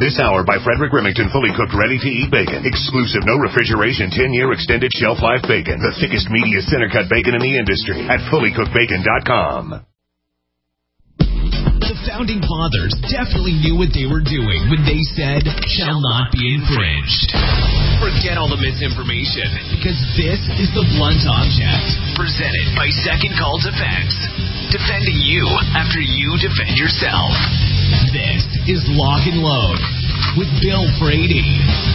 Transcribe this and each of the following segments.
This hour by Frederick Remington, fully cooked, ready-to-eat bacon. Exclusive, no refrigeration, 10-year extended shelf life bacon. The thickest, meatiest center-cut bacon in the industry at fullycookedbacon.com. The Founding Fathers definitely knew what they were doing when they said, shall not be infringed. Forget all the misinformation, because this is The Blunt Object, presented by Second Call Defense. Defending you after you defend yourself. This is Lock and Load with Bill Brady.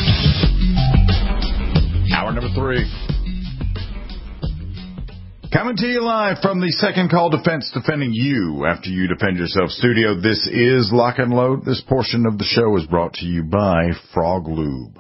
Hour number 3. Coming to you live from the Second Call Defense, defending you after you defend yourself studio. This is Lock and Load. This portion of the show is brought to you by Frog Lube.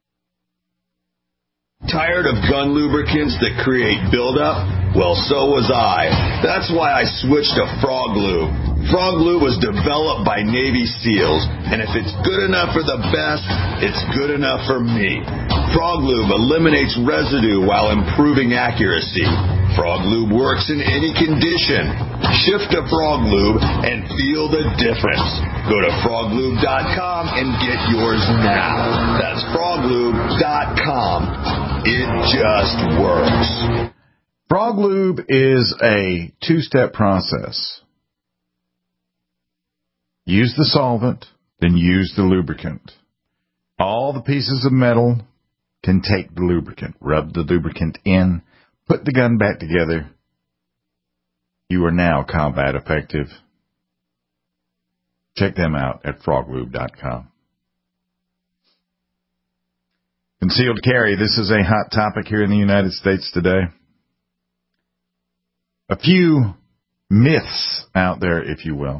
Tired of gun lubricants that create buildup? Well, so was I. That's why I switched to Frog Lube. Frog Lube was developed by Navy SEALs, and if it's good enough for the best, it's good enough for me. Frog Lube eliminates residue while improving accuracy. Frog Lube works in any condition. Shift to Frog Lube and feel the difference. Go to froglube.com and get yours now. That's froglube.com. It just works. Frog Lube is a 2-step process. Use the solvent, then use the lubricant. All the pieces of metal can take the lubricant. Rub the lubricant in, put the gun back together. You are now combat effective. Check them out at froglube.com. Concealed carry. This is a hot topic here in the United States today. A few myths out there, if you will.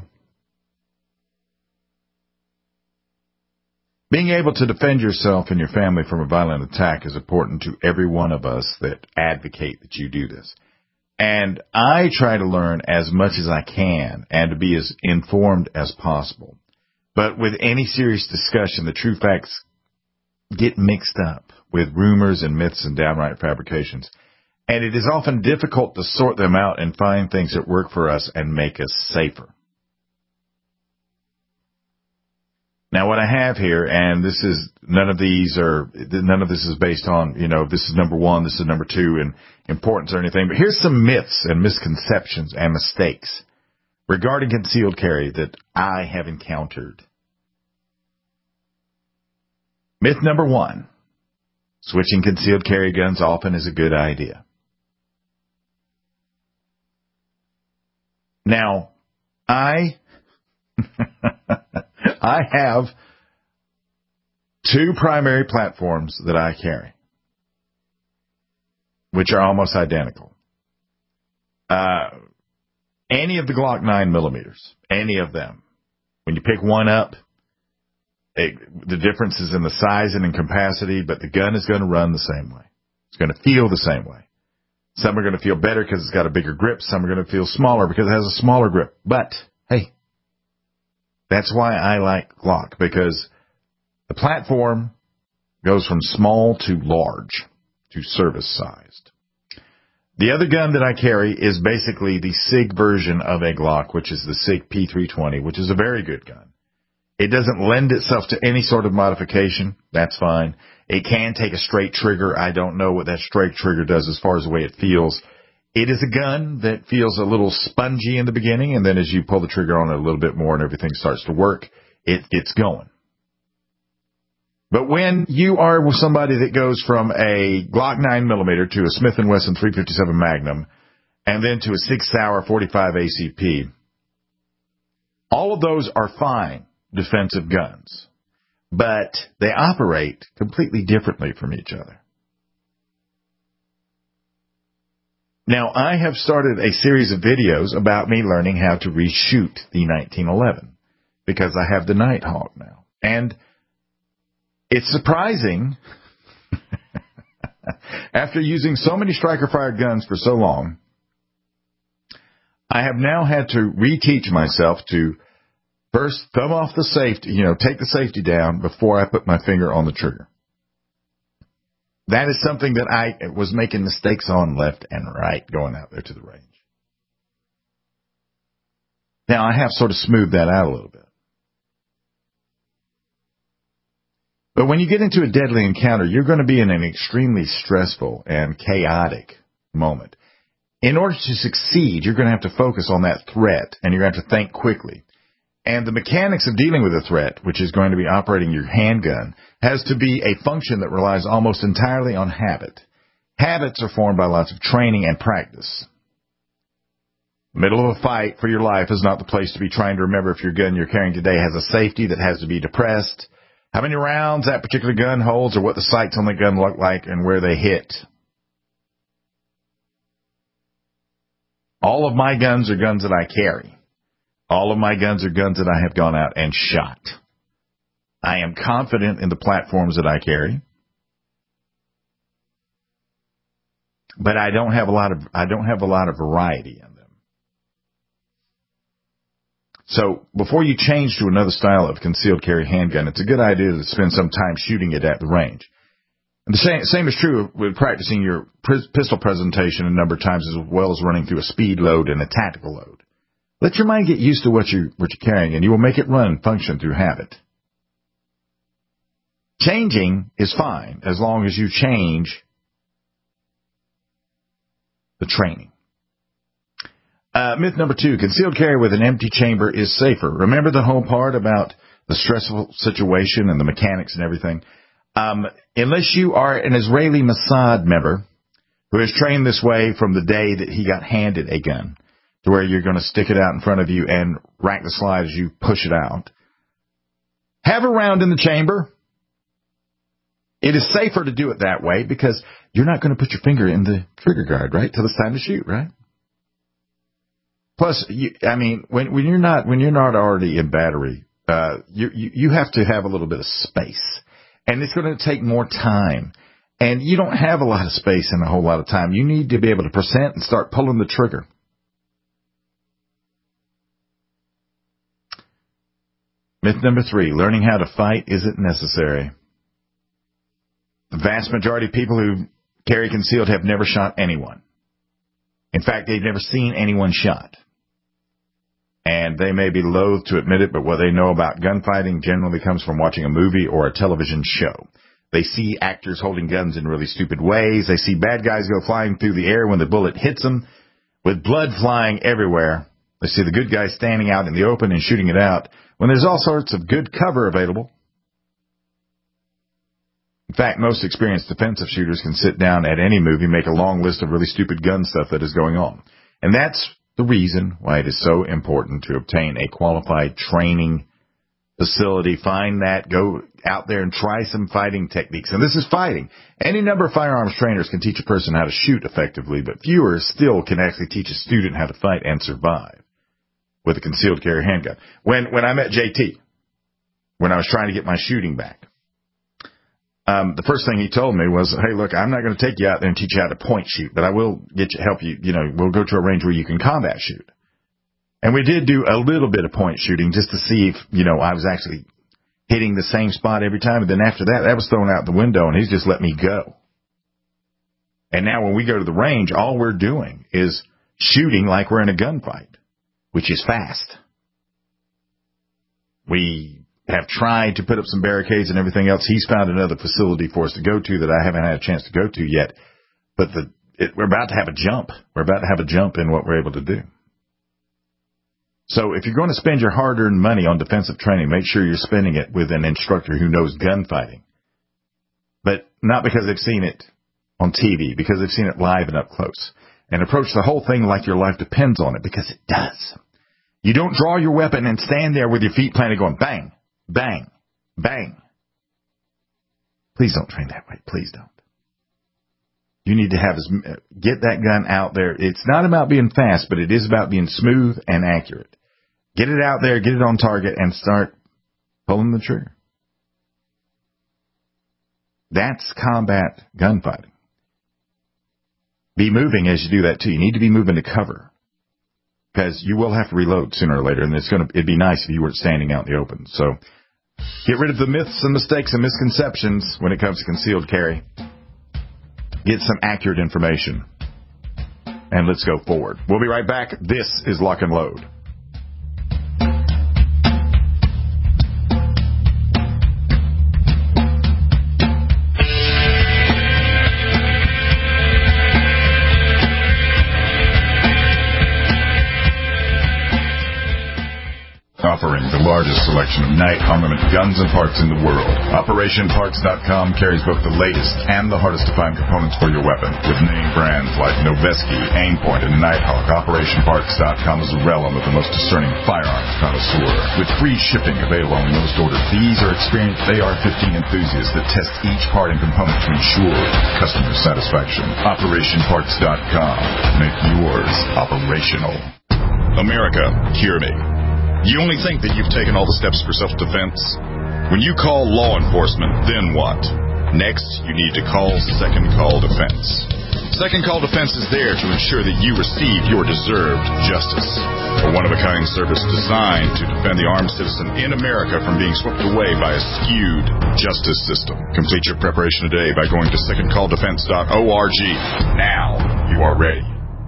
Being able to defend yourself and your family from a violent attack is important to every one of us that advocate that you do this. And I try to learn as much as I can and to be as informed as possible. But with any serious discussion, the true facts get mixed up with rumors and myths and downright fabrications. And it is often difficult to sort them out and find things that work for us and make us safer. Now, what I have here, and none of this is based on, this is number 1, this is number 2 in importance or anything, but here's some myths and misconceptions and mistakes regarding concealed carry that I have encountered. Myth number 1, switching concealed carry guns often is a good idea. Now, I have 2 primary platforms that I carry, which are almost identical. Any of the Glock 9mm, any of them. When you pick one up, the difference is in the size and in capacity, but the gun is going to run the same way. It's going to feel the same way. Some are going to feel better because it's got a bigger grip. Some are going to feel smaller because it has a smaller grip. But, hey, that's why I like Glock, because the platform goes from small to large, to service-sized. The other gun that I carry is basically the SIG version of a Glock, which is the SIG P320, which is a very good gun. It doesn't lend itself to any sort of modification. That's fine. It can take a straight trigger. I don't know what that straight trigger does as far as the way it feels. It is a gun that feels a little spongy in the beginning, and then as you pull the trigger on it a little bit more and everything starts to work, it gets going. But when you are with somebody that goes from a Glock 9mm to a Smith & Wesson 357 Magnum, and then to a 6 Sauer 45 ACP, all of those are fine defensive guns, but they operate completely differently from each other. Now, I have started a series of videos about me learning how to reshoot the 1911 because I have the Nighthawk now. And it's surprising, after using so many striker-fired guns for so long, I have now had to reteach myself to first thumb off the safety, take the safety down before I put my finger on the trigger. That is something that I was making mistakes on left and right going out there to the range. Now, I have sort of smoothed that out a little bit. But when you get into a deadly encounter, you're going to be in an extremely stressful and chaotic moment. In order to succeed, you're going to have to focus on that threat, and you're going to have to think quickly. And the mechanics of dealing with a threat, which is going to be operating your handgun, has to be a function that relies almost entirely on habit. Habits are formed by lots of training and practice. Middle of a fight for your life is not the place to be trying to remember if your gun you're carrying today has a safety that has to be depressed, how many rounds that particular gun holds, or what the sights on the gun look like and where they hit. All of my guns are guns that I carry. All of my guns are guns that I have gone out and shot. I am confident in the platforms that I carry, but I don't have a lot of variety in them. So before you change to another style of concealed carry handgun, it's a good idea to spend some time shooting it at the range. And the same is true with practicing your pistol presentation a number of times, as well as running through a speed load and a tactical load. Let your mind get used to what you're carrying, and you will make it run and function through habit. Changing is fine as long as you change the training. Myth number 2, concealed carry with an empty chamber is safer. Remember the whole part about the stressful situation and the mechanics and everything? Unless you are an Israeli Mossad member who is trained this way from the day that he got handed a gun, to where you're going to stick it out in front of you and rack the slide as you push it out. Have a round in the chamber. It is safer to do it that way because you're not going to put your finger in the trigger guard, right, till it's time to shoot, right? Plus, when you're not already in battery, you have to have a little bit of space, and it's going to take more time. And you don't have a lot of space and a whole lot of time. You need to be able to present and start pulling the trigger. Myth number 3, learning how to fight isn't necessary. The vast majority of people who carry concealed have never shot anyone. In fact, they've never seen anyone shot. And they may be loath to admit it, but what they know about gunfighting generally comes from watching a movie or a television show. They see actors holding guns in really stupid ways. They see bad guys go flying through the air when the bullet hits them, with blood flying everywhere. They see the good guys standing out in the open and shooting it out when there's all sorts of good cover available. In fact, most experienced defensive shooters can sit down at any movie, make a long list of really stupid gun stuff that is going on. And that's the reason why it is so important to obtain a qualified training facility. Find that, go out there and try some fighting techniques. And this is fighting. Any number of firearms trainers can teach a person how to shoot effectively, but fewer still can actually teach a student how to fight and survive with a concealed carry handgun. When I met JT, when I was trying to get my shooting back, the first thing he told me was, hey, look, I'm not going to take you out there and teach you how to point shoot, but I will help you, we'll go to a range where you can combat shoot. And we did do a little bit of point shooting just to see if, I was actually hitting the same spot every time. And then after that was thrown out the window, and he's just let me go. And now when we go to the range, all we're doing is shooting like we're in a gunfight, which is fast. We have tried to put up some barricades and everything else. He's found another facility for us to go to that I haven't had a chance to go to yet. But we're about to have a jump. We're about to have a jump in what we're able to do. So if you're going to spend your hard-earned money on defensive training, make sure you're spending it with an instructor who knows gunfighting. But not because they've seen it on TV, because they've seen it live and up close. And approach the whole thing like your life depends on it, because it does. You don't draw your weapon and stand there with your feet planted going bang, bang, bang. Please don't train that way. Please don't. You need to get that gun out there. It's not about being fast, but it is about being smooth and accurate. Get it out there, get it on target, and start pulling the trigger. That's combat gunfighting. Be moving as you do that, too. You need to be moving to cover, because you will have to reload sooner or later, and it'd be nice if you weren't standing out in the open. So get rid of the myths and mistakes and misconceptions when it comes to concealed carry. Get some accurate information, and let's go forward. We'll be right back. This is Lock and Load. selection of night armament guns and parts in the world. OperationParts.com carries both the latest and the hardest-to-find components for your weapon. With name brands like Noveske, Aimpoint, and Nighthawk, OperationParts.com is the realm of the most discerning firearms connoisseur. With free shipping available on most orders, these are experienced AR-15 enthusiasts that test each part and component to ensure customer satisfaction. OperationParts.com. Make yours operational. America, hear me. You only think that you've taken all the steps for self-defense? When you call law enforcement, then what? Next, you need to call Second Call Defense. Second Call Defense is there to ensure that you receive your deserved justice. A one-of-a-kind service designed to defend the armed citizen in America from being swept away by a skewed justice system. Complete your preparation today by going to secondcalldefense.org. Now you are ready.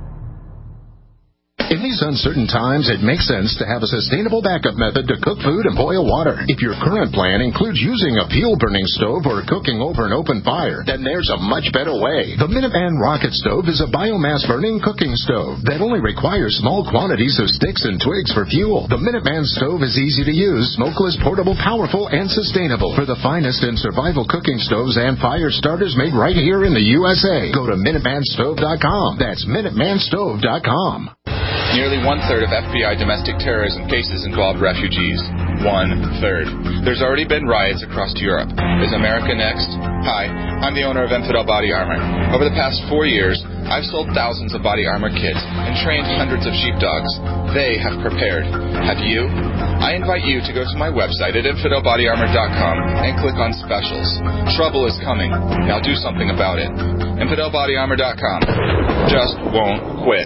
In these uncertain times, it makes sense to have a sustainable backup method to cook food and boil water. If your current plan includes using a fuel-burning stove or cooking over an open fire, then there's a much better way. The Minuteman Rocket Stove is a biomass-burning cooking stove that only requires small quantities of sticks and twigs for fuel. The Minuteman Stove is easy to use, smokeless, portable, powerful, and sustainable. For the finest in survival cooking stoves and fire starters made right here in the USA, go to MinutemanStove.com. That's MinutemanStove.com. Nearly one-third of FBI domestic terrorism cases involved refugees. One-third. There's already been riots across Europe. Is America next? Hi, I'm the owner of Infidel Body Armor. Over the past 4 years, I've sold thousands of body armor kits and trained hundreds of sheepdogs. They have prepared. Have you? I invite you to go to my website at InfidelBodyArmor.com and click on specials. Trouble is coming. Now do something about it. InfidelBodyArmor.com. Just won't quit.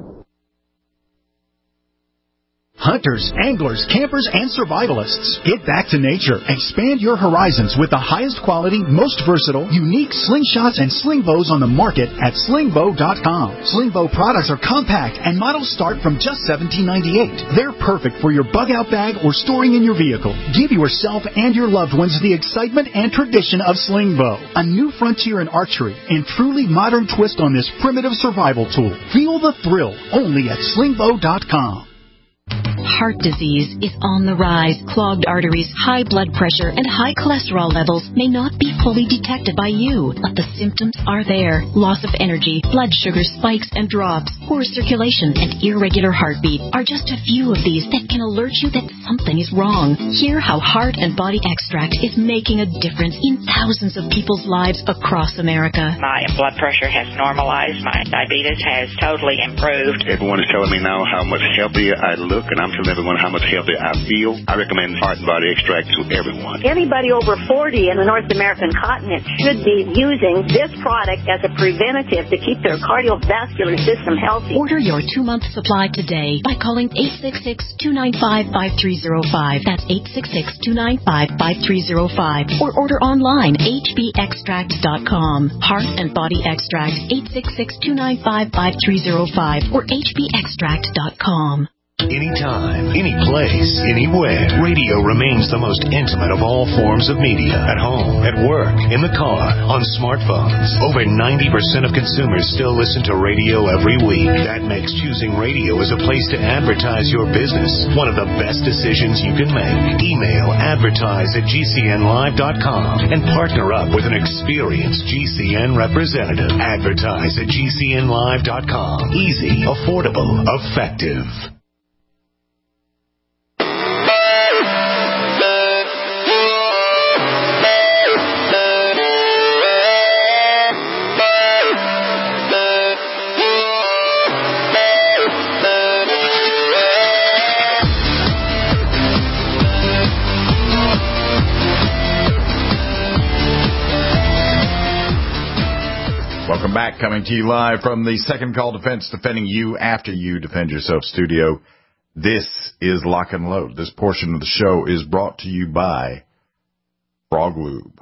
Hunters, anglers, campers, and survivalists. Get back to nature. Expand your horizons with the highest quality, most versatile, unique slingshots and sling bows on the market at slingbow.com. Slingbow products are compact and models start from just $17.98. They're perfect for your bug-out bag or storing in your vehicle. Give yourself and your loved ones the excitement and tradition of Slingbow, a new frontier in archery and truly modern twist on this primitive survival tool. Feel the thrill only at slingbow.com. Heart disease is on the rise. Clogged arteries, high blood pressure, and high cholesterol levels may not be fully detected by you, but the symptoms are there. Loss of energy, blood sugar spikes and drops, poor circulation, and irregular heartbeat are just a few of these that can alert you that something is wrong. Hear how Heart and Body Extract is making a difference in thousands of people's lives across America. My blood pressure has normalized. My diabetes has totally improved. Everyone is telling me now how much healthier I look, and I'm telling everyone how much healthier I feel. I recommend Heart and Body Extract to everyone. Anybody over 40 in the North American continent should be using this product as a preventative to keep their cardiovascular system healthy. Order your 2-month supply today by calling 866-295-5305. That's 866-295-5305. Or order online, hbextract.com. Heart and Body Extract, 866-295-5305 or hbextract.com. Anytime, any place, anywhere. Radio remains the most intimate of all forms of media. At home, at work, in the car, on smartphones. Over 90% of consumers still listen to radio every week. That makes choosing radio as a place to advertise your business one of the best decisions you can make. Email advertise@gcnlive.com and partner up with an experienced GCN representative. Advertise at gcnlive.com. Easy, affordable, effective. Welcome back, coming to you live from the Second Call Defense, defending you after you defend yourself studio. This is Lock and Load. This portion of the show is brought to you by Frog Lube.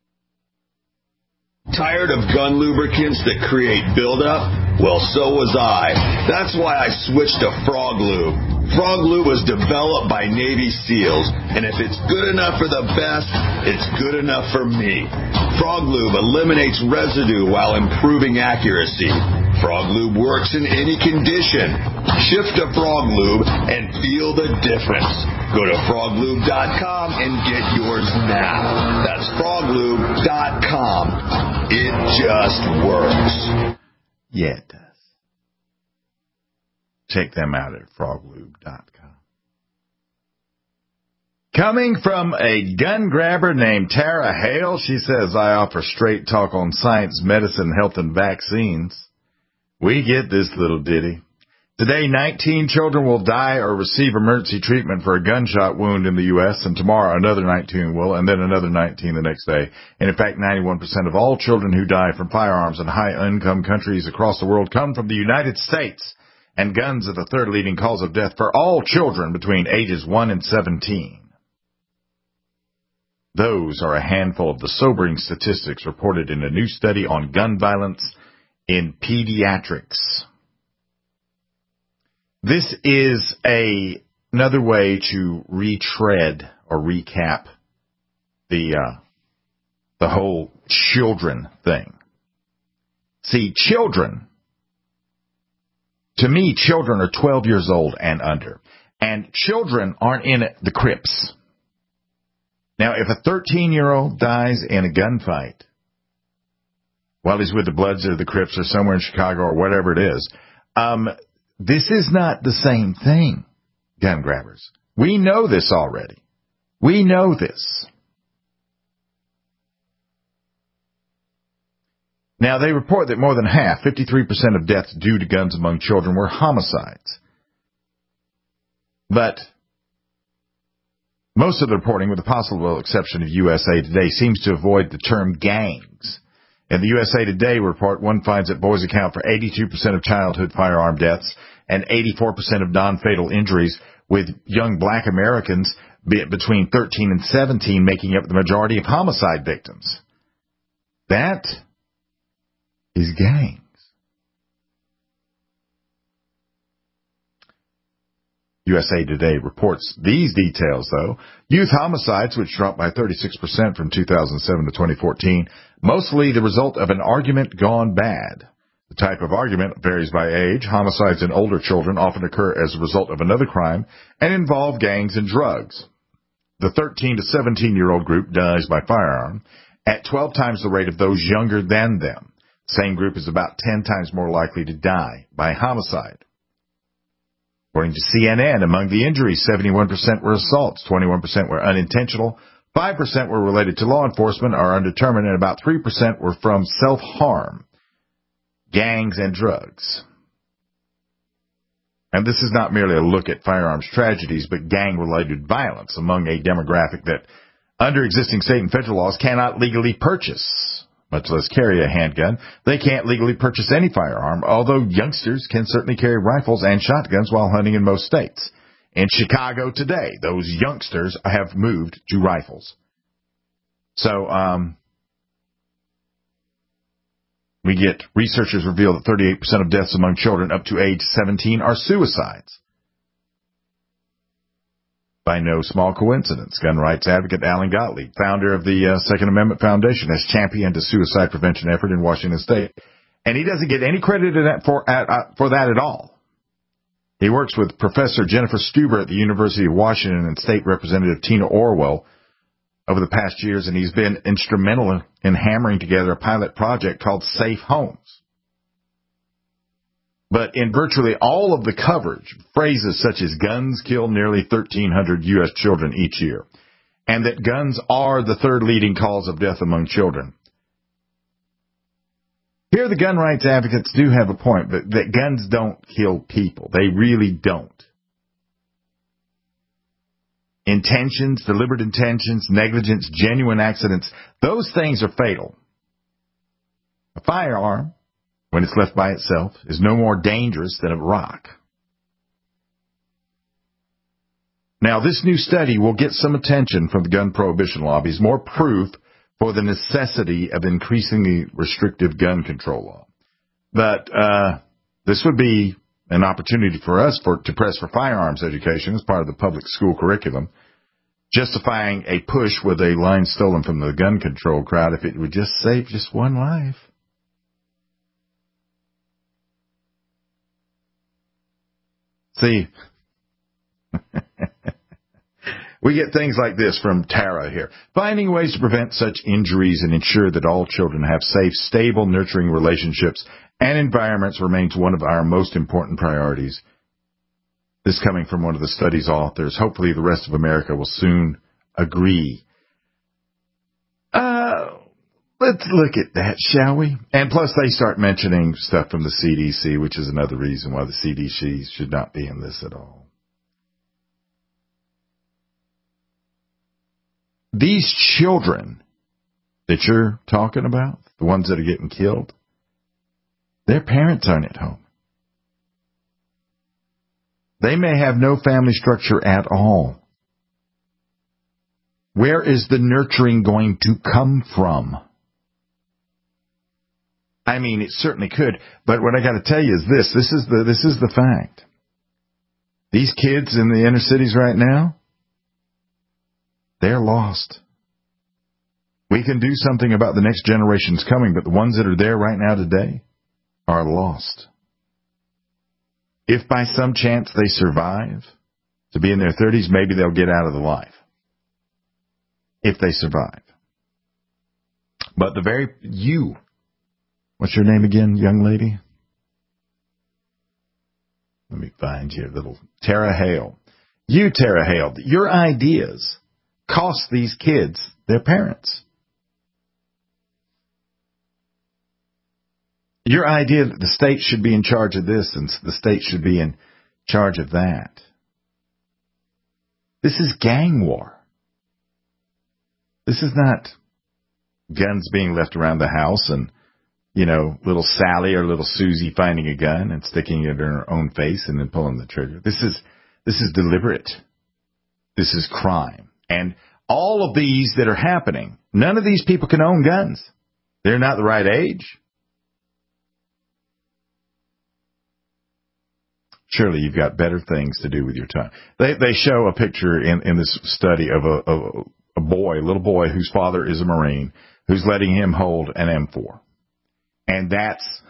Tired of gun lubricants that create buildup? Well, so was I. That's why I switched to Frog Lube. Frog Lube was developed by Navy SEALs, and if it's good enough for the best, it's good enough for me. Frog Lube eliminates residue while improving accuracy. Frog Lube works in any condition. Shift to Frog Lube and feel the difference. Go to froglube.com and get yours now. That's froglube.com. It just works. Yeah, it does. Check them out at froglube.com. Coming from a gun grabber named Tara Hale, she says, I offer straight talk on science, medicine, health, and vaccines. We get this little ditty. Today, 19 children will die or receive emergency treatment for a gunshot wound in the U.S., and tomorrow another 19 will, and then another 19 the next day. And in fact, 91% of all children who die from firearms in high-income countries across the world come from the United States, and guns are the third leading cause of death for all children between ages 1 and 17. Those are a handful of the sobering statistics reported in a new study on gun violence in pediatrics. This is another way to retread or recap the whole children thing. See, children, to me, children are 12 years old and under. And children aren't in the Crips. Now, if a 13-year-old dies in a gunfight while he's with the Bloods or the Crips or somewhere in Chicago or whatever it is, this is not the same thing, gun grabbers. We know this already. We know this. Now, they report that more than half, 53% of deaths due to guns among children were homicides. But most of the reporting, with the possible exception of USA Today, seems to avoid the term gangs. In the USA Today report, one finds that boys account for 82% of childhood firearm deaths and 84% of non-fatal injuries, with young black Americans between 13 and 17 making up the majority of homicide victims. That is gangs. USA Today reports these details, though. Youth homicides, which dropped by 36% from 2007 to 2014, mostly the result of an argument gone bad. The type of argument varies by age. Homicides in older children often occur as a result of another crime and involve gangs and drugs. The 13 to 17-year-old group dies by firearm at 12 times the rate of those younger than them. The same group is about 10 times more likely to die by homicide. According to CNN, among the injuries, 71% were assaults, 21% were unintentional, 5% were related to law enforcement or undetermined, and about 3% were from self-harm, gangs, and drugs. And this is not merely a look at firearms tragedies, but gang-related violence among a demographic that, under existing state and federal laws, cannot legally purchase, much less carry a handgun. They can't legally purchase any firearm, although youngsters can certainly carry rifles and shotguns while hunting in most states. In Chicago today, those youngsters have moved to rifles. So, we get researchers reveal that 38% of deaths among children up to age 17 are suicides. By no small coincidence, gun rights advocate Alan Gottlieb, founder of the Second Amendment Foundation, has championed a suicide prevention effort in Washington State. And he doesn't get any credit for that at all. He works with Professor Jennifer Stuber at the University of Washington and State Representative Tina Orwell over the past years, and he's been instrumental in hammering together a pilot project called Safe Homes. But in virtually all of the coverage, phrases such as guns kill nearly 1,300 U.S. children each year, and that guns are the third leading cause of death among children. Here the gun rights advocates do have a point, that guns don't kill people. They really don't. Intentions, deliberate intentions, negligence, genuine accidents, those things are fatal. A firearm, when it's left by itself, is no more dangerous than a rock. Now, this new study will get some attention from the gun prohibition lobbies, more proof for the necessity of increasingly restrictive gun control law. But this would be an opportunity for us to press for firearms education as part of the public school curriculum, justifying a push with a line stolen from the gun control crowd if it would just save just one life. See, we get things like this from Tara here. Finding ways to prevent such injuries and ensure that all children have safe, stable, nurturing relationships and environments remains one of our most important priorities. This coming from one of the study's authors. Hopefully the rest of America will soon agree. Let's look at that, shall we? And plus they start mentioning stuff from the CDC, which is another reason why the CDC should not be in this at all. These children that you're talking about, the ones that are getting killed, their parents aren't at home. They may have no family structure at all. Where is the nurturing going to come from? I mean, it certainly could, but what I got to tell you is this is the fact. These kids in the inner cities right now, they're lost. We can do something about the next generations coming, but the ones that are there right now today are lost. If by some chance they survive to be in their 30s, maybe they'll get out of the life. If they survive. But what's your name again, young lady? Let me find you, little Tara Hale. You, Tara Hale, your ideas cost these kids their parents. Your idea that the state should be in charge of this and the state should be in charge of that. This is gang war. This is not guns being left around the house and, little Sally or little Susie finding a gun and sticking it in her own face and then pulling the trigger. This is deliberate. This is crime. And all of these that are happening, none of these people can own guns. They're not the right age. Surely you've got better things to do with your time. They show a picture in this study of a little boy whose father is a Marine, who's letting him hold an M4. And that's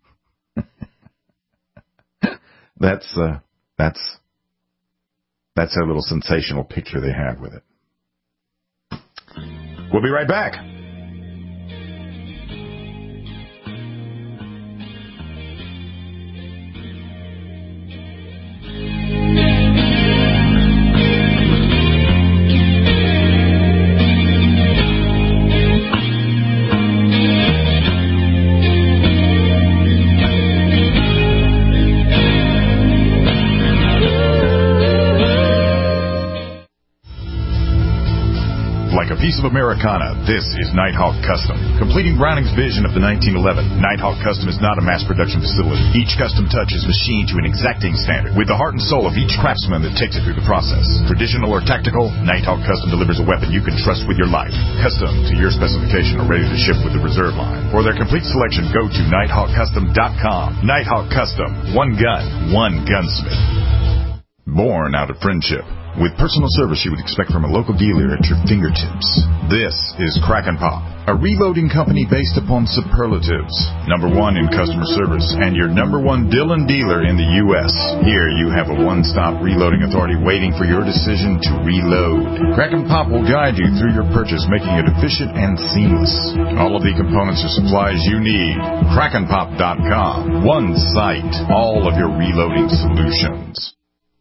a little sensational picture they have with it. We'll be right back. Like a piece of Americana, this is Nighthawk Custom. Completing Browning's vision of the 1911, Nighthawk Custom is not a mass production facility. Each custom touch is machined to an exacting standard, with the heart and soul of each craftsman that takes it through the process. Traditional or tactical, Nighthawk Custom delivers a weapon you can trust with your life. Custom to your specification or ready to ship with the reserve line. For their complete selection, go to NighthawkCustom.com. Nighthawk Custom. One gun, one gunsmith. Born out of friendship. With personal service you would expect from a local dealer at your fingertips. This is Crack and Pop, a reloading company based upon superlatives. #1 in customer service and your #1 Dillon dealer in the U.S. Here you have a one-stop reloading authority waiting for your decision to reload. Crack and Pop will guide you through your purchase, making it efficient and seamless. All of the components or supplies you need. CrackandPop.com. One site. All of your reloading solutions.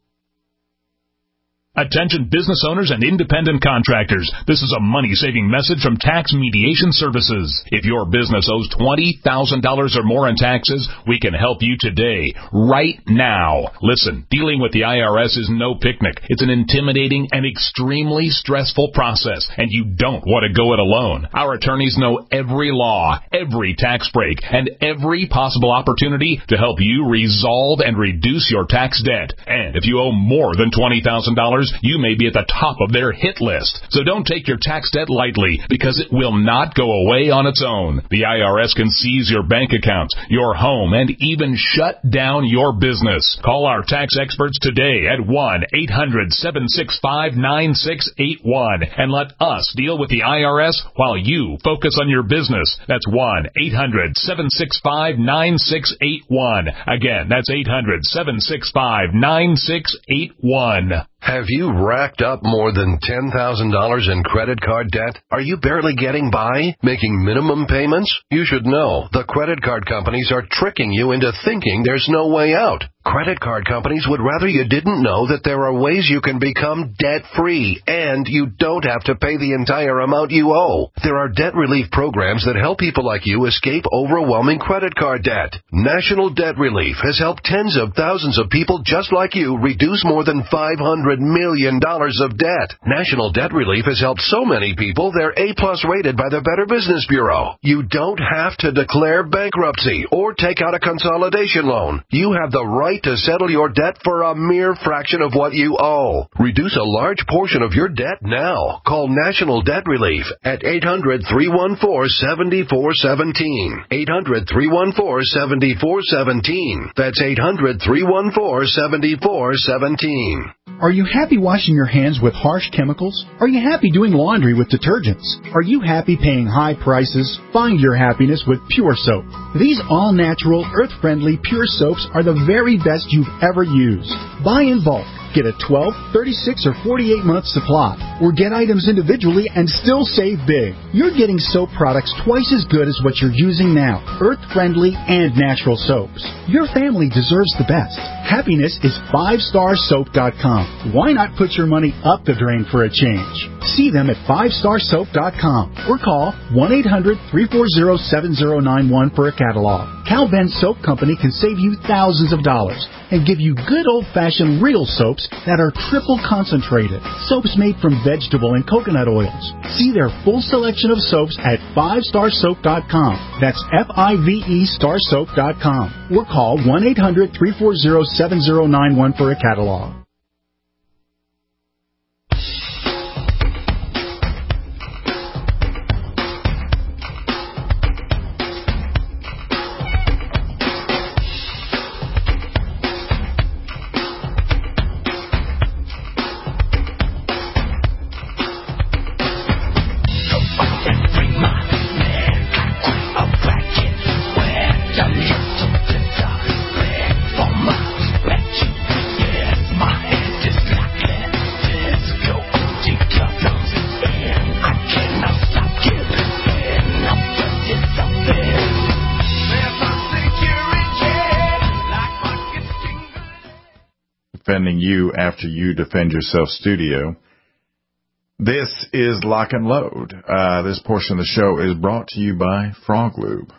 Attention business owners and independent contractors. This is a money-saving message from Tax Mediation Services. If your business owes $20,000 or more in taxes, we can help you today, right now. Listen, dealing with the IRS is no picnic. It's an intimidating and extremely stressful process, and you don't want to go it alone. Our attorneys know every law, every tax break, and every possible opportunity to help you resolve and reduce your tax debt. And if you owe more than $20,000, customers, you may be at the top of their hit list. So don't take your tax debt lightly, because it will not go away on its own. The IRS can seize your bank accounts, your home, and even shut down your business. Call our tax experts today at 1-800-765-9681 and let us deal with the IRS while you focus on your business. That's 1-800-765-9681. Again, that's 800-765-9681. Have you racked up more than $10,000 in credit card debt? Are you barely getting by, making minimum payments? You should know the credit card companies are tricking you into thinking there's no way out. Credit card companies would rather you didn't know that there are ways you can become debt-free, and you don't have to pay the entire amount you owe. There are debt relief programs that help people like you escape overwhelming credit card debt. National Debt Relief has helped tens of thousands of people just like you reduce more than $500 million of debt. National Debt Relief has helped so many people they're A-plus rated by the Better Business Bureau. You don't have to declare bankruptcy or take out a consolidation loan. You have the right to settle your debt for a mere fraction of what you owe. Reduce a large portion of your debt now. Call National Debt Relief at 800-314-7417. 800-314-7417. That's 800-314-7417. Are you happy washing your hands with harsh chemicals? Are you happy doing laundry with detergents? Are you happy paying high prices? Find your happiness with Pure Soap. These all-natural, earth-friendly Pure Soaps are the very best you've ever used. Buy in bulk. Get a 12, 36, or 48-month supply, or get items individually and still save big. You're getting soap products twice as good as what you're using now, earth-friendly and natural soaps. Your family deserves the best. Happiness is 5starsoap.com. Why not put your money up the drain for a change? See them at 5starsoap.com or call 1-800-340-7091 for a catalog. Cal Ben Soap Company can save you thousands of dollars and give you good old-fashioned real soaps that are triple concentrated. Soaps made from vegetable and coconut oils. See their full selection of soaps at 5starsoap.com. That's F-I-V-E starsoap.com. Or call 1-800-340-7091 for a catalog. Defending you after you defend yourself studio. This is Lock and Load. This portion of the show is brought to you by Frog Lube.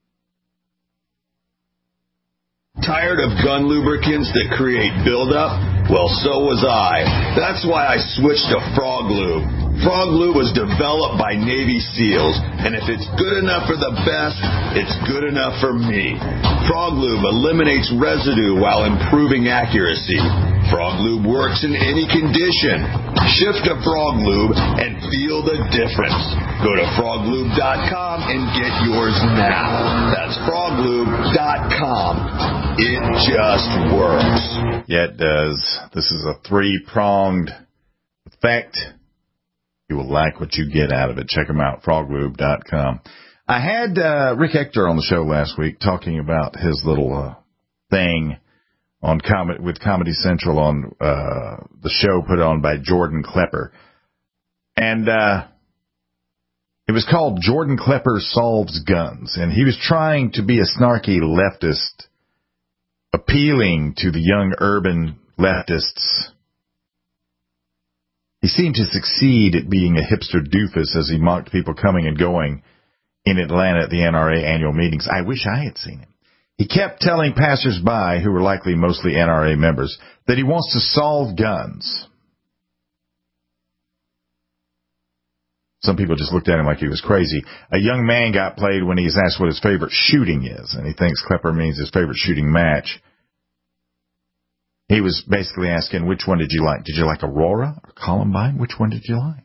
Tired of gun lubricants that create buildup? Well, so was I. That's why I switched to Frog Lube. Frog Lube was developed by Navy SEALs, and if it's good enough for the best, it's good enough for me. Frog Lube eliminates residue while improving accuracy. Frog Lube works in any condition. Shift to Frog Lube and feel the difference. Go to froglube.com and get yours now. That's froglube.com. It just works. Yeah, it does. This is a three-pronged effect. You will like what you get out of it. Check them out, froglube.com. I had Rick Ector on the show last week talking about his little thing on with Comedy Central on the show put on by Jordan Klepper. And it was called Jordan Klepper Solves Guns. And he was trying to be a snarky leftist, appealing to the young urban leftists. He seemed to succeed at being a hipster doofus as he mocked people coming and going in Atlanta at the NRA annual meetings. I wish I had seen him. He kept telling passersby, who were likely mostly NRA members, that he wants to solve guns. Some people just looked at him like he was crazy. A young man got played when he was asked what his favorite shooting is, and he thinks Klepper means his favorite shooting match. He was basically asking, which one did you like? Did you like Aurora or Columbine? Which one did you like?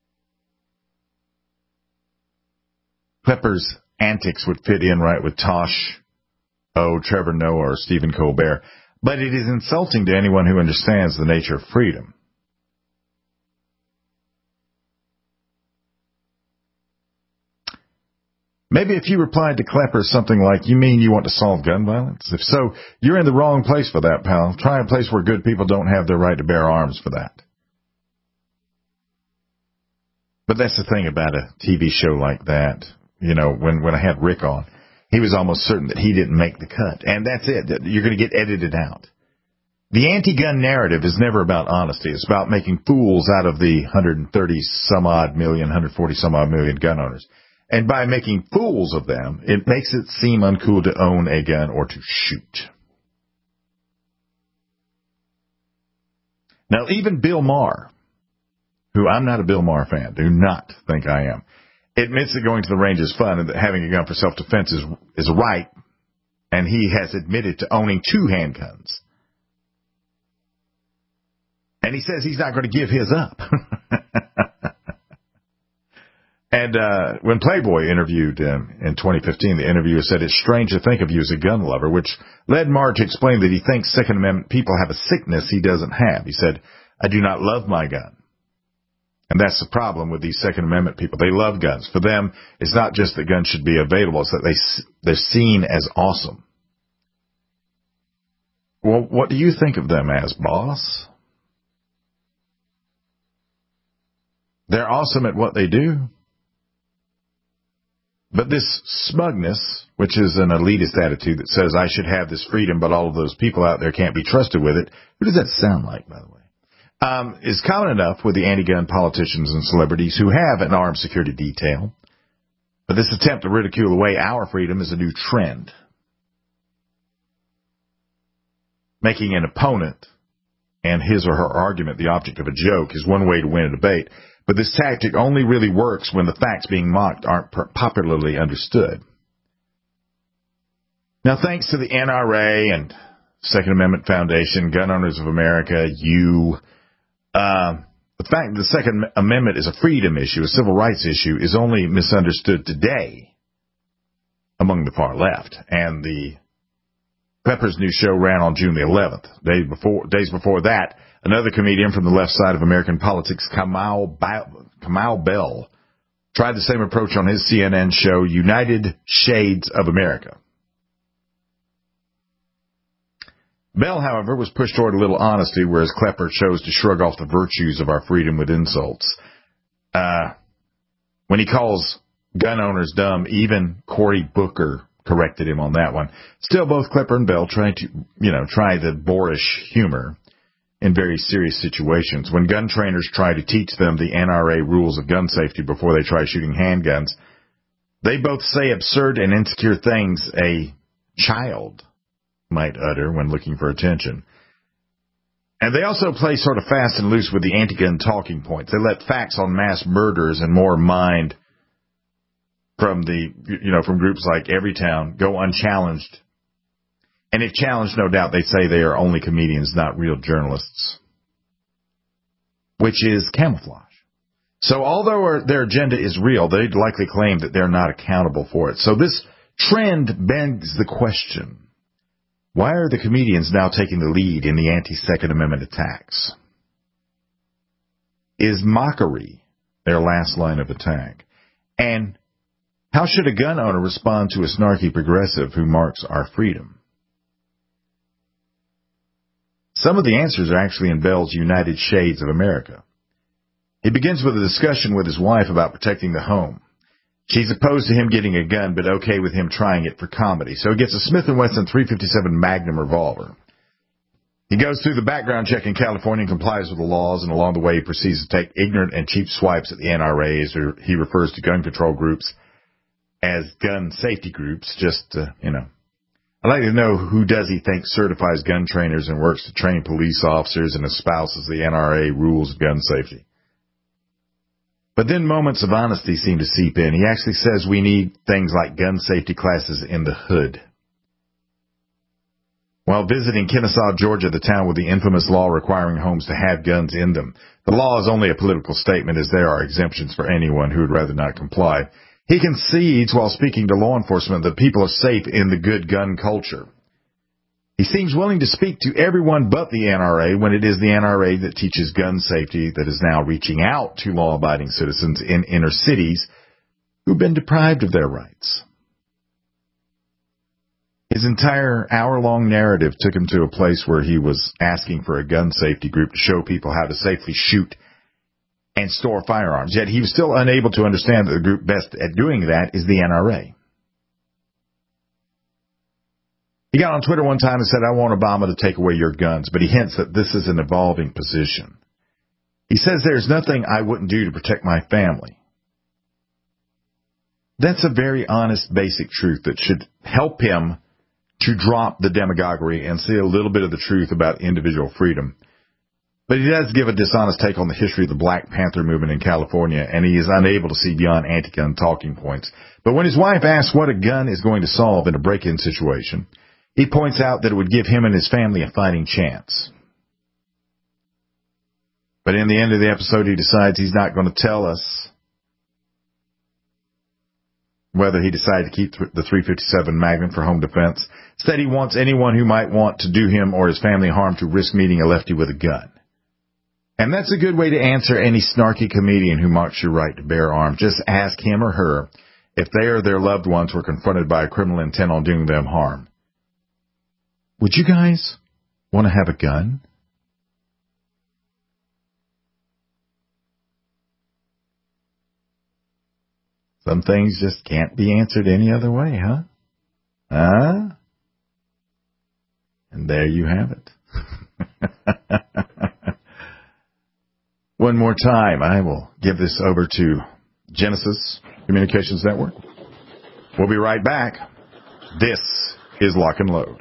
Klepper's antics would fit in right with Tosh, Trevor Noah, or Stephen Colbert, but it is insulting to anyone who understands the nature of freedom. Maybe if you replied to Klepper something like, you mean you want to solve gun violence? If so, you're in the wrong place for that, pal. Try a place where good people don't have their right to bear arms for that. But that's the thing about a TV show like that. You know, when I had Rick on, he was almost certain that he didn't make the cut. And that's it. You're going to get edited out. The anti-gun narrative is never about honesty. It's about making fools out of the 140-some-odd million gun owners. And by making fools of them, it makes it seem uncool to own a gun or to shoot. Now, even Bill Maher, who I'm not a Bill Maher fan, do not think I am, admits that going to the range is fun and that having a gun for self-defense is right, and he has admitted to owning 2 handguns. And he says he's not going to give his up. And when Playboy interviewed him in 2015, the interviewer said, it's strange to think of you as a gun lover, which led Maher to explain that he thinks Second Amendment people have a sickness he doesn't have. He said, I do not love my gun. And that's the problem with these Second Amendment people. They love guns. For them, it's not just that guns should be available, it's that they're seen as awesome. Well, what do you think of them as, boss? They're awesome at what they do. But this smugness, which is an elitist attitude that says I should have this freedom, but all of those people out there can't be trusted with it. Who does that sound like, by the way? Is common enough with the anti-gun politicians and celebrities who have an armed security detail. But this attempt to ridicule away our freedom is a new trend. Making an opponent and his or her argument the object of a joke is one way to win a debate. But this tactic only really works when the facts being mocked aren't popularly understood. Now, thanks to the NRA and Second Amendment Foundation, Gun Owners of America, the fact that the Second Amendment is a freedom issue, a civil rights issue, is only misunderstood today among the far left. And the Pepper's new show ran on June the 11th. Days before that, another comedian from the left side of American politics, Kamau Bell, tried the same approach on his CNN show, United Shades of America. Bell, however, was pushed toward a little honesty, whereas Klepper chose to shrug off the virtues of our freedom with insults. When he calls gun owners dumb, even Cory Booker corrected him on that one. Still, both Klepper and Bell try the boorish humor in very serious situations. When gun trainers try to teach them the NRA rules of gun safety before they try shooting handguns, they both say absurd and insecure things a child might utter when looking for attention. And they also play sort of fast and loose with the anti-gun talking points. They let facts on mass murders and more mined from from groups like Everytown go unchallenged. And if challenged, no doubt they say they are only comedians, not real journalists, which is camouflage. So although their agenda is real, they'd likely claim that they're not accountable for it. So this trend begs the question, why are the comedians now taking the lead in the anti-Second Amendment attacks? Is mockery their last line of attack? And how should a gun owner respond to a snarky progressive who marks our freedom? Some of the answers are actually in Bell's United Shades of America. He begins with a discussion with his wife about protecting the home. She's opposed to him getting a gun, but okay with him trying it for comedy. So he gets a Smith & Wesson .357 Magnum revolver. He goes through the background check in California and complies with the laws, and along the way he proceeds to take ignorant and cheap swipes at the NRAs, or he refers to gun control groups as gun safety groups, I'd like to know who does he think certifies gun trainers and works to train police officers and espouses the NRA rules of gun safety. But then moments of honesty seem to seep in. He actually says we need things like gun safety classes in the hood. While visiting Kennesaw, Georgia, the town with the infamous law requiring homes to have guns in them, the law is only a political statement, as there are exemptions for anyone who would rather not comply. He concedes while speaking to law enforcement that people are safe in the good gun culture. He seems willing to speak to everyone but the NRA when it is the NRA that teaches gun safety that is now reaching out to law-abiding citizens in inner cities who've been deprived of their rights. His entire hour-long narrative took him to a place where he was asking for a gun safety group to show people how to safely shoot and store firearms. Yet he was still unable to understand that the group best at doing that is the NRA. He got on Twitter one time and said, "I want Obama to take away your guns," but he hints that this is an evolving position. He says there's nothing I wouldn't do to protect my family. That's a very honest, basic truth that should help him to drop the demagoguery and see a little bit of the truth about individual freedom. But he does give a dishonest take on the history of the Black Panther movement in California, and he is unable to see beyond anti-gun talking points. But when his wife asks what a gun is going to solve in a break-in situation, he points out that it would give him and his family a fighting chance. But in the end of the episode, he decides he's not going to tell us whether he decided to keep the .357 Magnum for home defense. Instead, he wants anyone who might want to do him or his family harm to risk meeting a lefty with a gun. And that's a good way to answer any snarky comedian who mocks your right to bear arms. Just ask him or her if they or their loved ones were confronted by a criminal intent on doing them harm. Would you guys want to have a gun? Some things just can't be answered any other way, huh? Huh? And there you have it. One more time, I will give this over to Genesis Communications Network. We'll be right back. This is Lock and Load.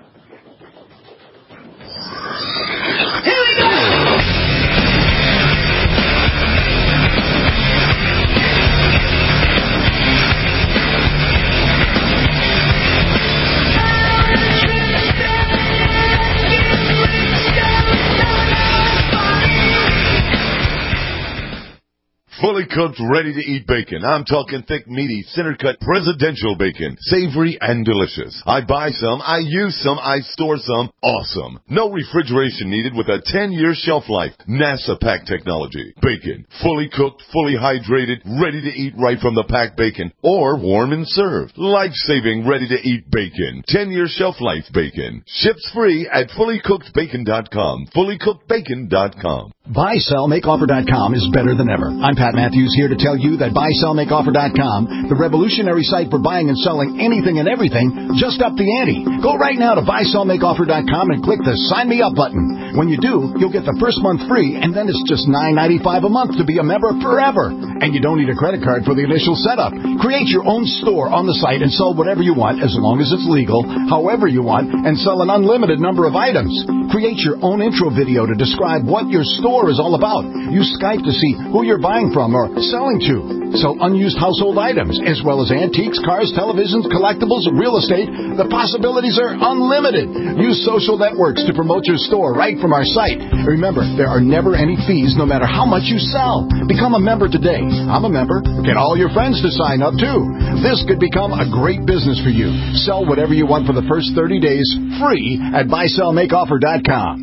Fully cooked, ready-to-eat bacon. I'm talking thick, meaty, center-cut, presidential bacon. Savory and delicious. I buy some, I use some, I store some. Awesome. No refrigeration needed with a 10-year shelf life. NASA pack technology. Bacon. Fully cooked, fully hydrated, ready to eat right from the packed bacon. Or warm and served. Life-saving, ready-to-eat bacon. 10-year shelf life bacon. Ships free at fullycookedbacon.com. Fullycookedbacon.com. BuySellMakeOffer.com is better than ever. I'm Pat Matthews here to tell you that BuySellMakeOffer.com, the revolutionary site for buying and selling anything and everything, just upped the ante. Go right now to BuySellMakeOffer.com and click the Sign Me Up button. When you do, you'll get the first month free, and then it's just $9.95 a month to be a member forever. And you don't need a credit card for the initial setup. Create your own store on the site and sell whatever you want, as long as it's legal, however you want, and sell an unlimited number of items. Create your own intro video to describe what your store is all about. Use Skype to see who you're buying from or selling to. Sell unused household items, as well as antiques, cars, televisions, collectibles, real estate. The possibilities are unlimited. Use social networks to promote your store right from our site. Remember, there are never any fees, no matter how much you sell. Become a member today. I'm a member. Get all your friends to sign up, too. This could become a great business for you. Sell whatever you want for the first 30 days, free at BuySellMakeOffer.com.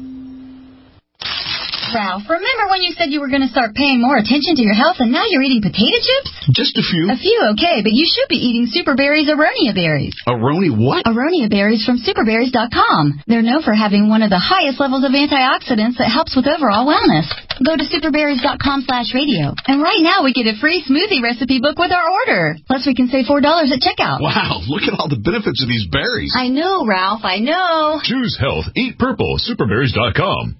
Ralph, remember when you said you were going to start paying more attention to your health and now you're eating potato chips? Just a few. A few, okay, but you should be eating Superberry's Aronia berries. Aronia what? Aronia berries from superberries.com. They're known for having one of the highest levels of antioxidants that helps with overall wellness. Go to superberries.com/radio. And right now we get a free smoothie recipe book with our order. Plus we can save $4 at checkout. Wow, look at all the benefits of these berries. I know, Ralph, I know. Choose health. Eat purple. Superberries.com.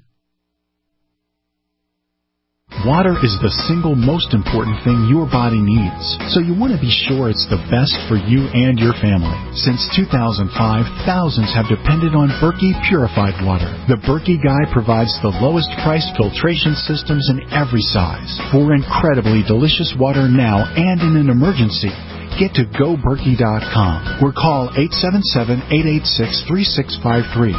Water is the single most important thing your body needs, so you want to be sure it's the best for you and your family. Since 2005, thousands have depended on Berkey Purified Water. The Berkey Guy provides the lowest priced filtration systems in every size for incredibly delicious water now and in an emergency. get to GoBerkey.com or call 877-886-3653.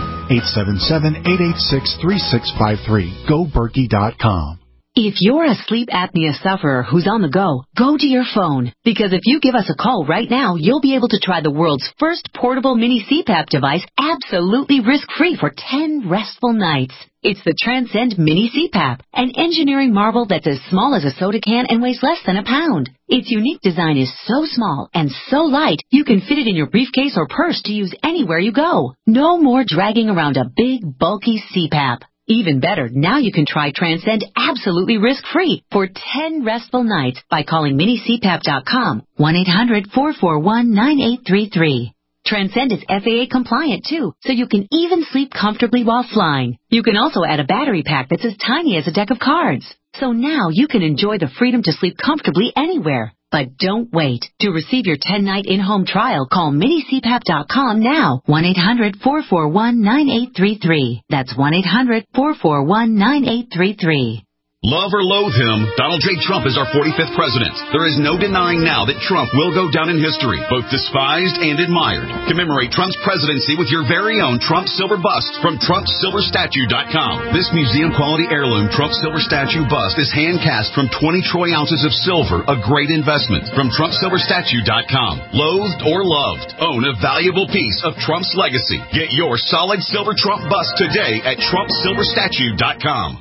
877-886-3653. GoBerkey.com. If you're a sleep apnea sufferer who's on the go to your phone. Because if you give us a call right now, you'll be able to try the world's first portable mini CPAP device absolutely risk-free for 10 restful nights. It's the Transcend Mini CPAP, an engineering marvel that's as small as a soda can and weighs less than a pound. Its unique design is so small and so light, you can fit it in your briefcase or purse to use anywhere you go. No more dragging around a big, bulky CPAP. Even better, now you can try Transcend absolutely risk-free for 10 restful nights by calling minicpap.com, 1-800-441-9833. Transcend is FAA compliant too, so you can even sleep comfortably while flying. You can also add a battery pack that's as tiny as a deck of cards. So now you can enjoy the freedom to sleep comfortably anywhere. But don't wait. To receive your 10-night in-home trial, call minicpap.com now. 1-800-441-9833. That's 1-800-441-9833. Love or loathe him, Donald J. Trump is our 45th president. There is no denying now that Trump will go down in history, both despised and admired. Commemorate Trump's presidency with your very own Trump silver bust from TrumpSilverStatue.com. This museum-quality heirloom Trump silver statue bust is hand-cast from 20 troy ounces of silver, a great investment from TrumpSilverStatue.com. Loathed or loved, own a valuable piece of Trump's legacy. Get your solid silver Trump bust today at TrumpSilverStatue.com.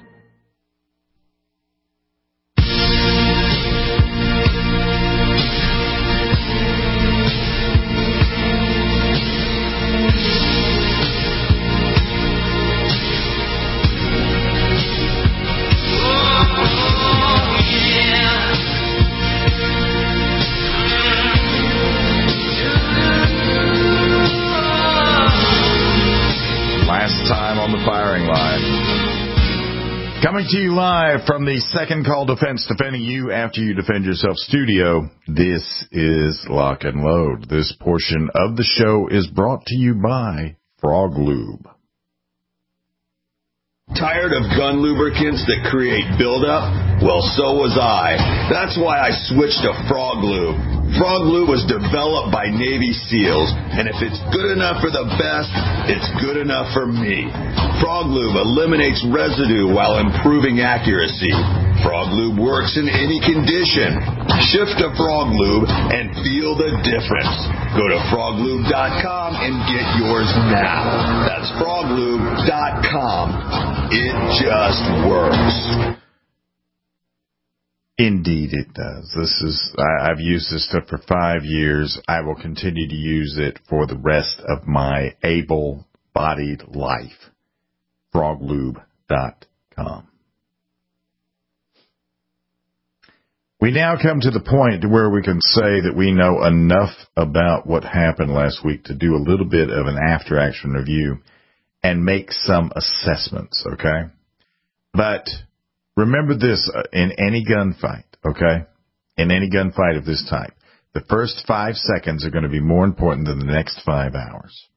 Time on the firing line. Coming to you live from the Second Call Defense, defending you after you defend yourself studio. This is Lock and Load. This portion of the show is brought to you by Frog Lube. Tired of gun lubricants that create buildup? Well, so was I. That's why I switched to Frog Lube. Frog Lube was developed by Navy SEALs, and if it's good enough for the best, it's good enough for me. Frog Lube eliminates residue while improving accuracy. Frog Lube works in any condition. Shift to Frog Lube and feel the difference. Go to froglube.com and get yours now. That's froglube.com. It just works. Indeed it does. I've used this stuff for 5 years. I will continue to use it for the rest of my able-bodied life. froglube.com. We now come to the point where we can say that we know enough about what happened last week to do a little bit of an after-action review and make some assessments, okay? But remember this, in any gunfight, okay? In any gunfight of this type, the first 5 seconds are going to be more important than the next 5 hours.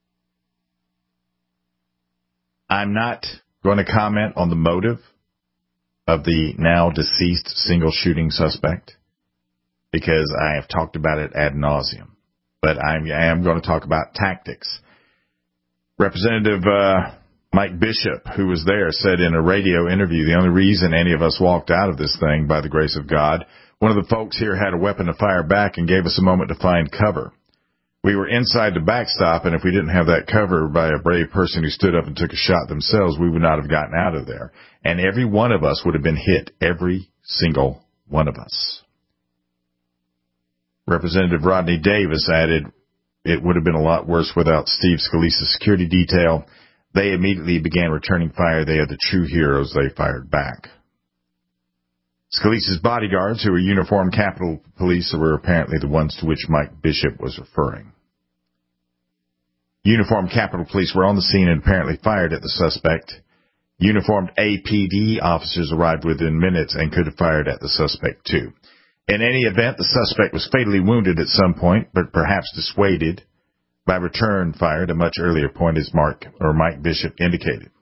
I'm not going to comment on the motive of the now deceased single shooting suspect because I have talked about it ad nauseum. But I am going to talk about tactics. Representative Mike Bishop, who was there, said in a radio interview, the only reason any of us walked out of this thing, by the grace of God, one of the folks here had a weapon to fire back and gave us a moment to find cover. We were inside the backstop, and if we didn't have that cover by a brave person who stood up and took a shot themselves, we would not have gotten out of there. And every one of us would have been hit, every single one of us. Representative Rodney Davis added, it would have been a lot worse without Steve Scalise's security detail. They immediately began returning fire. They are the true heroes. They fired back. Scalise's bodyguards, who were uniformed Capitol Police, were apparently the ones to which Mike Bishop was referring. Uniformed Capitol Police were on the scene and apparently fired at the suspect. Uniformed APD officers arrived within minutes and could have fired at the suspect too. In any event, the suspect was fatally wounded at some point, but perhaps dissuaded by return fire at a much earlier point, as Mike Bishop indicated.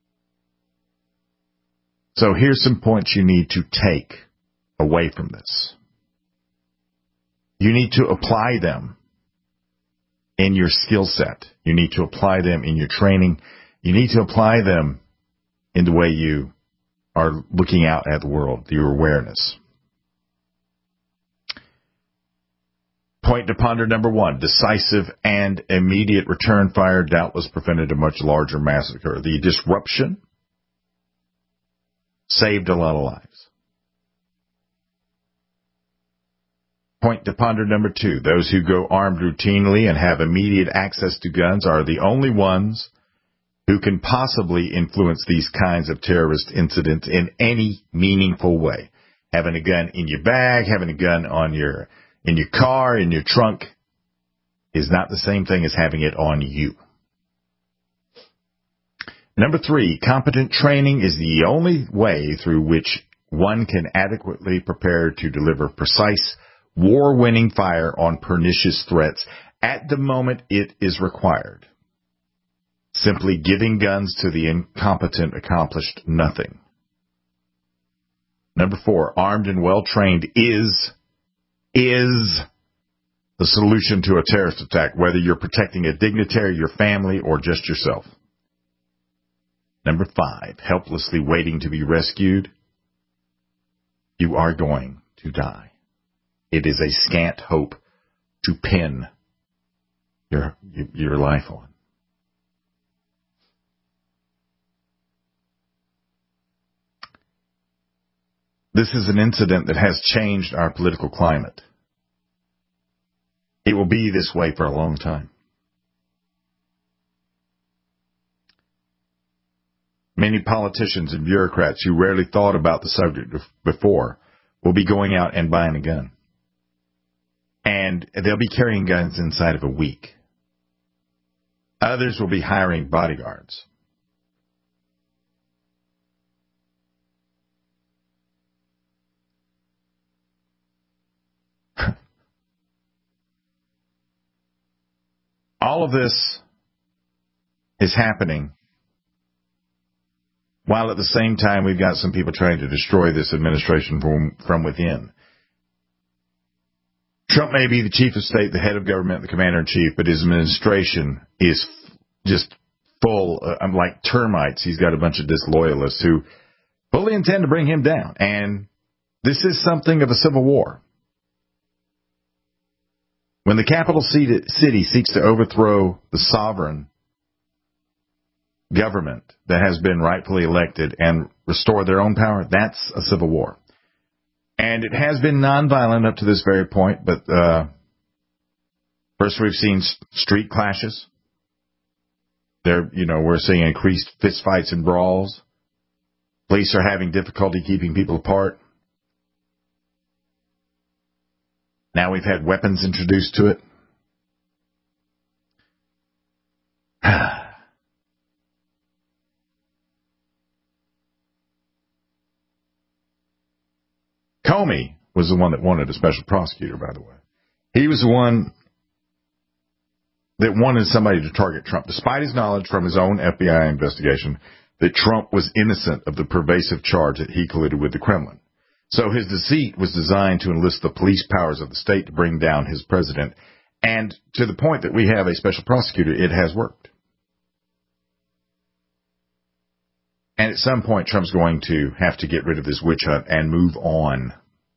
So here's some points you need to take away from this. You need to apply them in your skill set. You need to apply them in your training. You need to apply them in the way you are looking out at the world, your awareness. Point to ponder number 1, decisive and immediate return fire doubtless prevented a much larger massacre. The disruption saved a lot of lives. Point to ponder number 2, those who go armed routinely and have immediate access to guns are the only ones who can possibly influence these kinds of terrorist incidents in any meaningful way. Having a gun in your bag, having a gun in your car, in your trunk, is not the same thing as having it on you. Number 3, competent training is the only way through which one can adequately prepare to deliver precise, war-winning fire on pernicious threats at the moment it is required. Simply giving guns to the incompetent accomplished nothing. Number 4, armed and well-trained is the solution to a terrorist attack, whether you're protecting a dignitary, your family, or just yourself. Number 5, helplessly waiting to be rescued. You are going to die. It is a scant hope to pin your life on. This is an incident that has changed our political climate. It will be this way for a long time. Many politicians and bureaucrats who rarely thought about the subject before will be going out and buying a gun. And they'll be carrying guns inside of a week. Others will be hiring bodyguards. All of this is happening while at the same time we've got some people trying to destroy this administration from within. Trump may be the chief of state, the head of government, the commander-in-chief, but his administration is just full, like termites. He's got a bunch of disloyalists who fully intend to bring him down. And this is something of a civil war. When the capital city seeks to overthrow the sovereign government that has been rightfully elected and restore their own power, that's a civil war. And it has been nonviolent up to this very point, but first we've seen street clashes. We're seeing increased fistfights and brawls. Police are having difficulty keeping people apart. Now we've had weapons introduced to it. Comey was the one that wanted a special prosecutor, by the way. He was the one that wanted somebody to target Trump, despite his knowledge from his own FBI investigation that Trump was innocent of the pervasive charge that he colluded with the Kremlin. So his deceit was designed to enlist the police powers of the state to bring down his president. And to the point that we have a special prosecutor, it has worked. And at some point, Trump's going to have to get rid of this witch hunt and move on.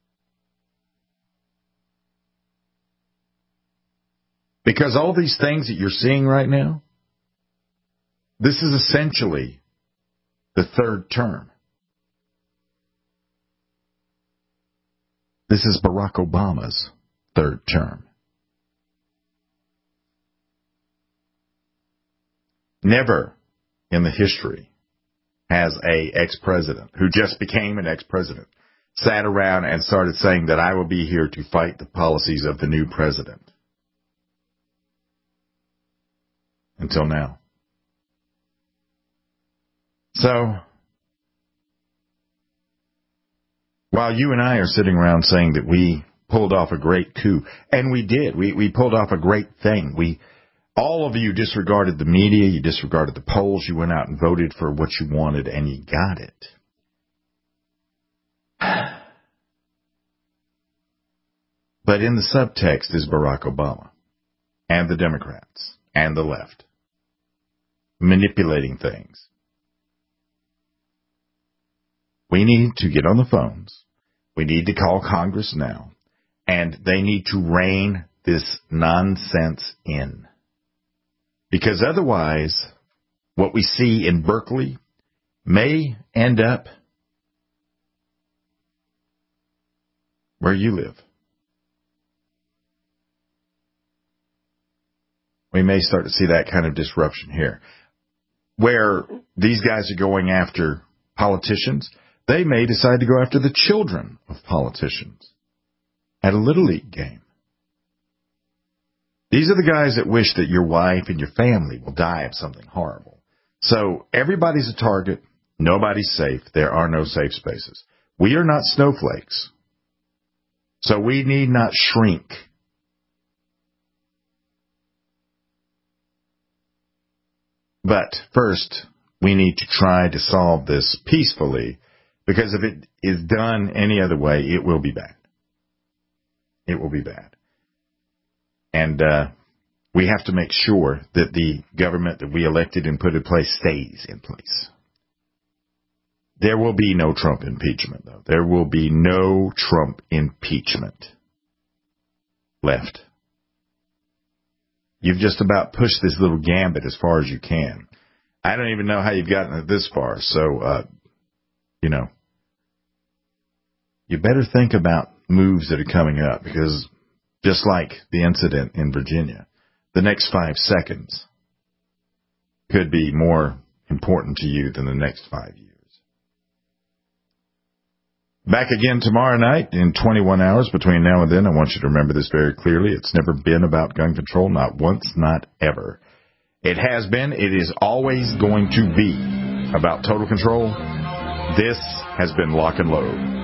Because all these things that you're seeing right now, this is essentially the third term. This is Barack Obama's third term. Never in the history has a ex-president who just became an ex-president sat around and started saying that I will be here to fight the policies of the new president. Until now. So, while you and I are sitting around saying that we pulled off a great coup, and we did, we pulled off a great thing. All of you disregarded the media, you disregarded the polls, you went out and voted for what you wanted, and you got it. But in the subtext is Barack Obama and the Democrats and the left manipulating things. We need to get on the phones. We need to call Congress now. And they need to rein this nonsense in. Because otherwise, what we see in Berkeley may end up where you live. We may start to see that kind of disruption here. Where these guys are going after politicians, they may decide to go after the children of politicians at a Little League game. These are the guys that wish that your wife and your family will die of something horrible. So everybody's a target. Nobody's safe. There are no safe spaces. We are not snowflakes. So we need not shrink. But first, we need to try to solve this peacefully, because if it is done any other way, it will be bad. It will be bad. And we have to make sure that the government that we elected and put in place stays in place. There will be no Trump impeachment, though. There will be no Trump impeachment left. You've just about pushed this little gambit as far as you can. I don't even know how you've gotten it this far. So, you better think about moves that are coming up, because just like the incident in Virginia, the next 5 seconds could be more important to you than the next 5 years. Back again tomorrow night in 21 hours. Between now and then, I want you to remember this very clearly. It's never been about gun control, not once, not ever. It has been, it is always going to be about total control. This has been Lock and Load.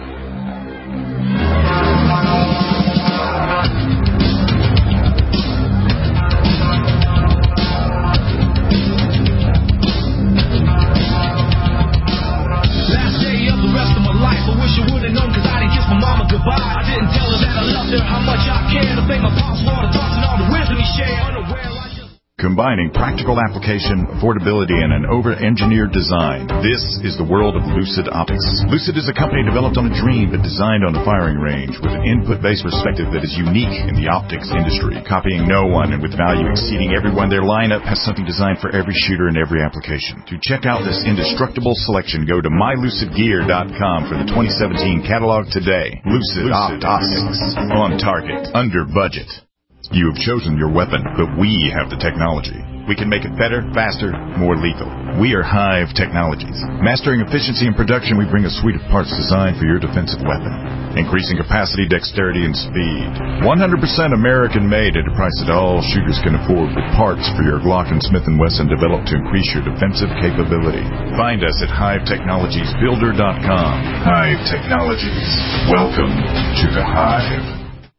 I didn't tell her that I loved her, how much I care, to thank my pops for all the thoughts and all the wisdom he shared. Unaware, I just... Combining practical application, affordability, and an over-engineered design. This is the world of Lucid Optics. Lucid is a company developed on a dream but designed on a firing range with an input-based perspective that is unique in the optics industry, copying no one and with value exceeding everyone. Their lineup has something designed for every shooter and every application. To check out this indestructible selection, go to mylucidgear.com for the 2017 catalog today. Lucid Optics. On target. Under budget. You have chosen your weapon, but we have the technology. We can make it better, faster, more lethal. We are Hive Technologies. Mastering efficiency and production, we bring a suite of parts designed for your defensive weapon. Increasing capacity, dexterity, and speed. 100% American-made at a price that all shooters can afford, with parts for your Glock and Smith & Wesson developed to increase your defensive capability. Find us at HiveTechnologiesBuilder.com. Hive Technologies. Welcome to the Hive.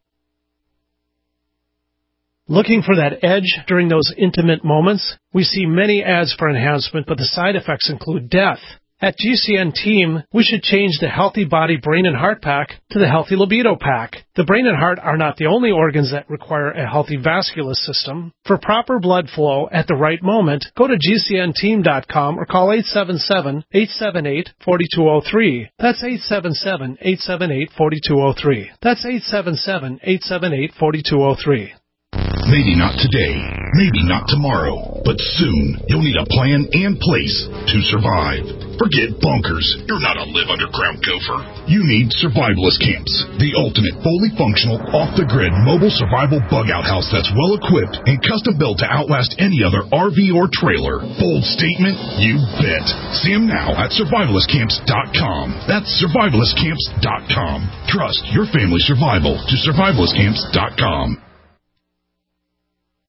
Looking for that edge during those intimate moments? We see many ads for enhancement, but the side effects include death. At GCN Team, we should change the Healthy Body Brain and Heart Pack to the Healthy Libido Pack. The brain and heart are not the only organs that require a healthy vascular system. For proper blood flow at the right moment, go to GCNteam.com or call 877-878-4203. That's 877-878-4203. That's 877-878-4203. Maybe not today, maybe not tomorrow, but soon you'll need a plan and place to survive. Forget bunkers. You're not a live underground gopher. You need Survivalist Camps, the ultimate fully functional, off-the-grid mobile survival bug-out house that's well-equipped and custom-built to outlast any other RV or trailer. Bold statement? You bet. See them now at survivalistcamps.com. That's survivalistcamps.com. Trust your family's survival to survivalistcamps.com.